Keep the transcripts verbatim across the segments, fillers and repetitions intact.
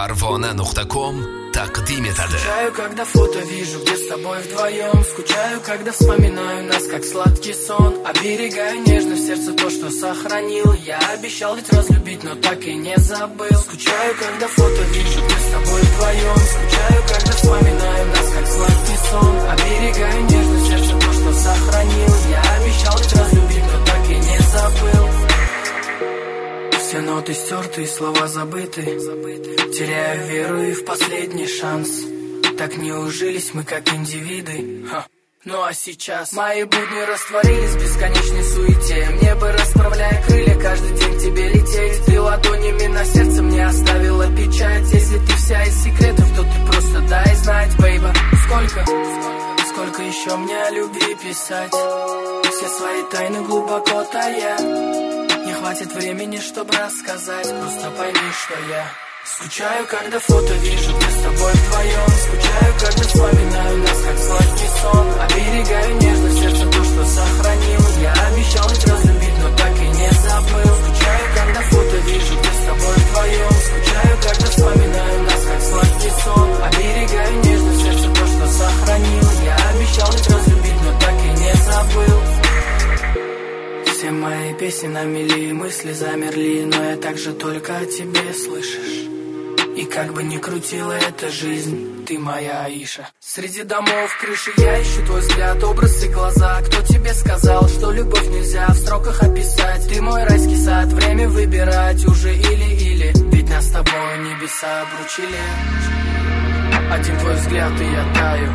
Parvona точка ком тaqdim etadi. Скучаю, когда фото вижу, где с тобой вдвоем. Скучаю, когда вспоминаю нас, как сладкий сон. Оберегаю нежно в сердце то, что сохранил. Я обещал ведь разлюбить, но так и не забыл. Скучаю, когда фото вижу, где с тобой вдвоем. Скучаю, когда вспоминаю нас, как сладкий сон. Оберегаю нежно в сердце то, что сохранил. Я обещал ведь разлюбить, но так и не забыл. Все ноты стерты, слова забыты. Теряю веру и в последний шанс. Так не ужились мы, как индивиды. Ха. Ну а сейчас мои будни растворились в бесконечной суете. Мне бы, расправляя крылья, каждый день к тебе лететь. Ты ладонями на сердце мне оставила печать. Если ты вся из секретов, то ты просто дай знать, бейба. Сколько, сколько еще мне о любви писать? Все свои тайны глубоко тая. Не хватит времени, чтобы рассказать. Просто пойми, что я скучаю, когда фото вижу, где с тобой вдвоем. Скучаю, когда вспоминаю нас, как сладкий сон. Оберегаю нежно в сердце то, что сохранил. Я обещал ведь разлюбить, но так и не забыл. Скучаю, когда фото вижу, где с тобой вдвоем. Скучаю, когда вспоминаю нас, как сладкий сон. Оберегаю нежно в сердце то, что сохранил. Я обещал ведь разлюбить, но так и не забыл. Все мои песни на мели, мысли замерли, но я также только о тебе, слышишь? И как бы ни крутила эта жизнь, ты моя Аиша. Среди домов, крыши я ищу твой взгляд, образ и глаза. Кто тебе сказал, что любовь нельзя в строках описать? Ты мой райский сад, время выбирать уже или-или. Ведь нас с тобой небеса обручили. Один твой взгляд, и я таю.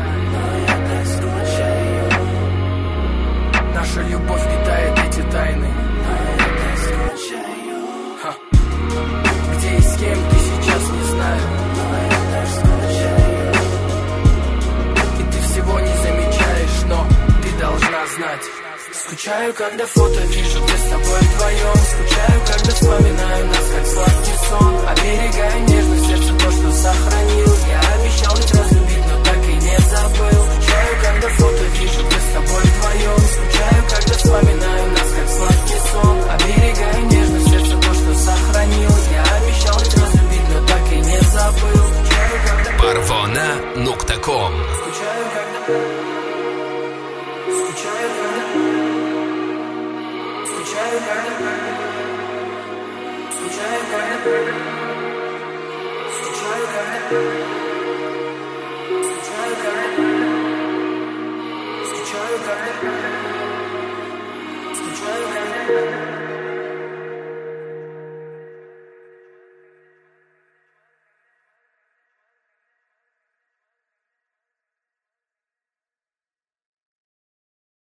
Наша любовь питает эти тайны. Ха. Где и с кем ты сейчас не знаю. И ты всего не замечаешь, но ты должна знать. Скучаю, когда фото вижу, где с тобой вдвоем. Скучаю, когда вспоминаю нас, как сладкий сон. Оберегаю нежно в сердце то, что сохранил. Я обещал ведь разлюбить, но так и не забыл. Скучаю, когда фото вижу, где с тобой вдвоем. Скучаю, когда вспоминаю нас, как сладкий сон. Оберегаю нежно в сердце то, что сохранил. Я обещал ведь разлюбить, но так и не забыл. Скучаю, когда Parvona точка ком. Скучаю, когда Скучаю, когда Скучаю, когда Скучаю, когда Скучаю, когда Скучаю, когда Скучаю, когда Скучаю, когда